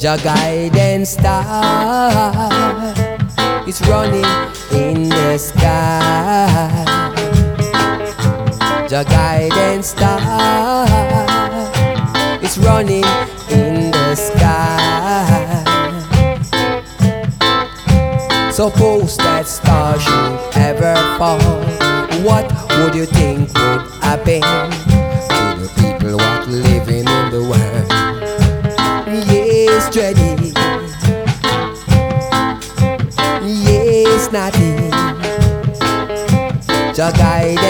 Jah guidance star is running in the sky. Jah guidance star is running in the sky. Suppose that star should ever fall, what would you think would happen to the people what living in the world? Yes, dreading. Yes, nothing. Jah guide